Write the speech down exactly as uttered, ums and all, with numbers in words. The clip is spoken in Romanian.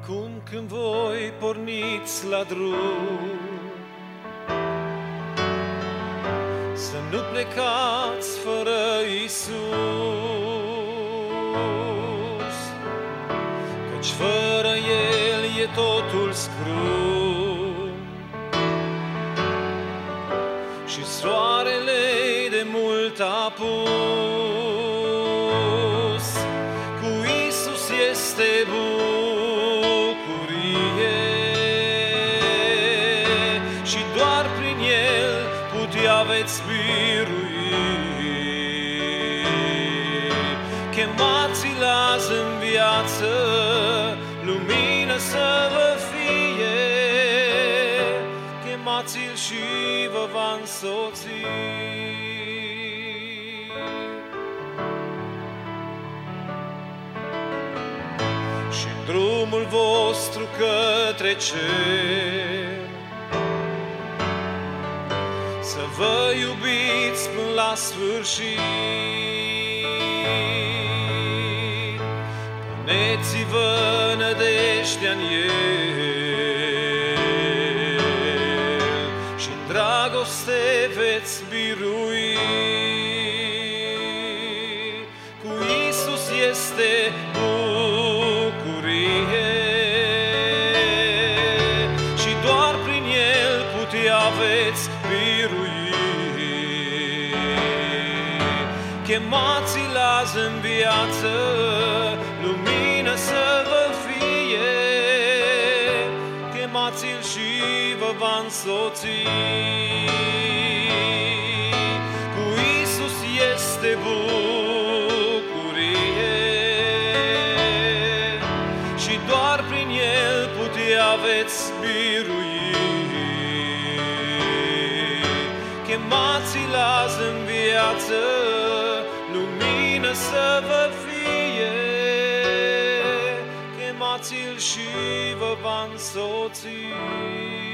Acum când voi porniți la drum, să nu plecați fără Iisus, căci fără El e totul scrum și soarele de mult apus. Cu Iisus este bucurie și doar prin El putea veți birui. Chemați-L azi în viață, lumină să vă fie. Chemați-L și vă va însoți. Și drumul vostru către cer, să vă iubiți până la sfârșit. Puneți-vă nădejdea-n El și-n dragoste veți birui. Cu Iisus este bucurie și doar prin El putea veți birui. Chemați-L azi în viață, lumină să vă fie. Chemați-L și vă va însoți. Cu Iisus este bucurie și doar prin El putea veți birui. Chemați-L azi în viață, lumină să vă fie. Chemați-L și vă va însoți.